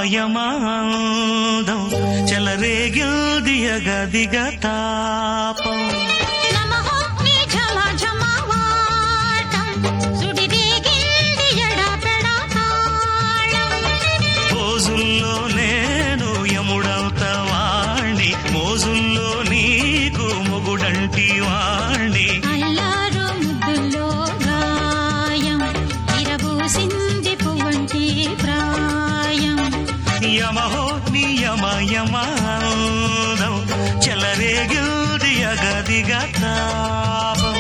యమాదం చెలరేగిల్ది అగదిగ తాపం మోజుల్లో నేను యముడవుత వాణ్ణి మోజుల్లో నీకు మొగుడంటి వాణ్ణి యమహో నియమయమాదం చెలరేగిల్ది అగదిగ తాపం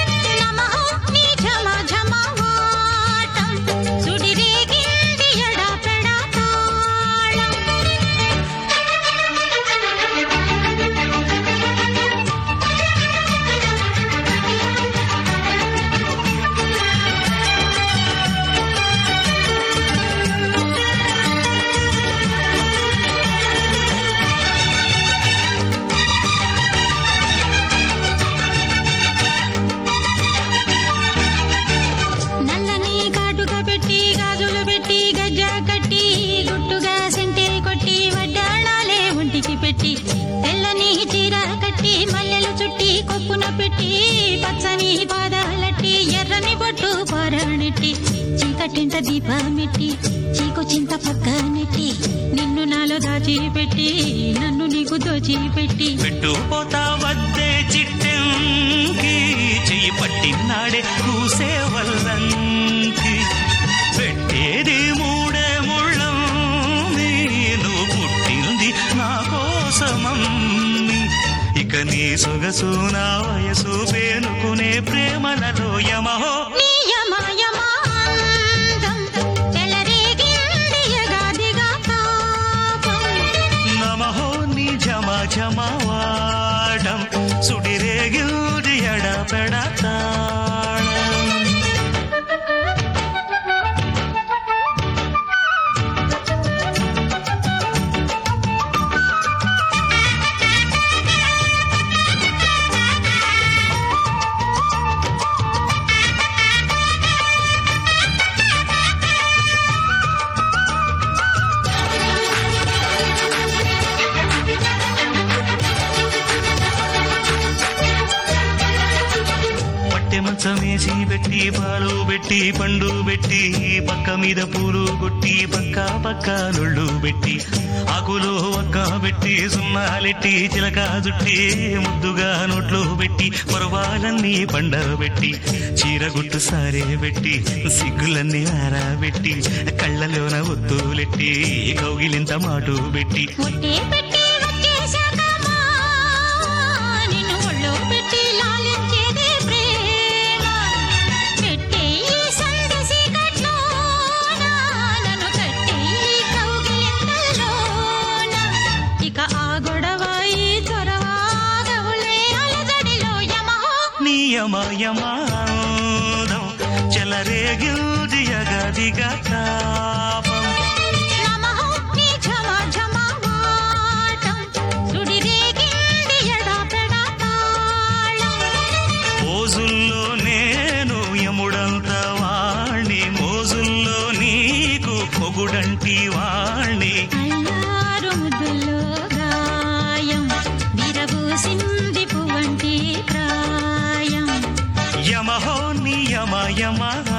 తెల్లని చీర కట్టి మల్లెలు చుట్టి కొప్పున పెట్టి పచ్చని పాదాలట్టి ఎర్రని బొట్టు పారాణెట్టి చీకటింట దీపమెట్టి చీకు చింత పక్క నెట్టి నిన్ను నాలో దాచిపెట్టి నన్ను నీకు దోచిపెట్టి పెట్టుపోతా వద్దే చిట్టంకి చెయ్యి పట్టినాడే కూసే వల్లంకి పెట్టేది మూడే ముళ్ళం నువ్వు పుట్టింది నా కోసమమ్మి ఇక నీ సొగసు నా వయసు పేనుకునే ప్రేమలలో యమహో నమహో నీ జమ జమవాడం సుడిరేగిల్ది ఎడపెడతాళం మంచమేసి పెట్టి పాలు పెట్టి పండు పెట్టి పక్క మీద పూలు కొట్టి పక్క పక్క నొళ్ళు పెట్టి ఆకులు ఒక్క పెట్టి సున్నాలెట్టి చిలక జుట్టి ముద్దుగా నోట్లు పెట్టి పొరవాలన్నీ పండబెట్టి చీరగుట్టు సారే పెట్టి సిగ్గులన్నీ ఆరబెట్టి కళ్ళలోన ఒత్తులెట్టి కౌగిలింత మాటు పెట్టి యమయమాదం చెలరేగిల్ది అగదిగ తాపం మోజుల్లో నేను యముడంత వాణ్ణి మోజుల్లో నీకు పొగుడంటి వాణ్ణి యమహో నియమయమా